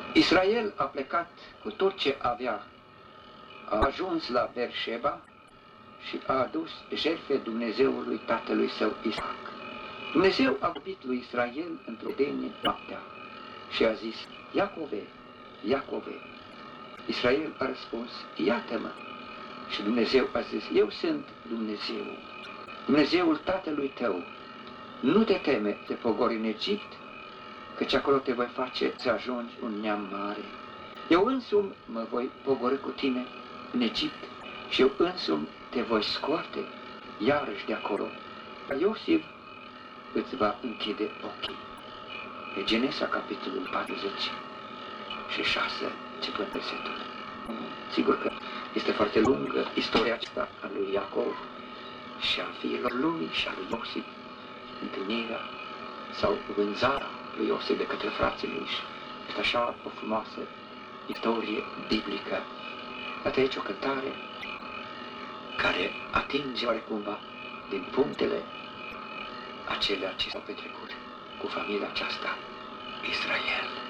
Israel a plecat cu tot ce avea, a ajuns la Beersheba și a adus jertfe Dumnezeului tatălui său Isaac. Dumnezeu a vorbit lui Israel într-o vedenie noaptea și a zis, Iacove, Iacove. Israel a răspuns, iată-mă. Și Dumnezeu a zis, eu sunt Dumnezeu, Dumnezeul tatălui tău. Nu te teme de pogori în Egipt, căci acolo te voi face să ajungi un neam mare. Eu însumi mă voi pogorî cu tine în Egipt și eu însumi te voi scoate iarăși de acolo. Iosif îți va închide ochii. Pe Genesa, capitolul 46, începând versetul. Sigur că este foarte lungă istoria aceasta a lui Iacov și a fiilor lumii și a lui Iosif, întâlnirea sau vânzarea lui Iosif de către frații lui și este așa o frumoasă istorie biblică. Iată aici o cântare care atinge oarecumva din punctele acelea ce s-au petrecut cu familia aceasta, Israel.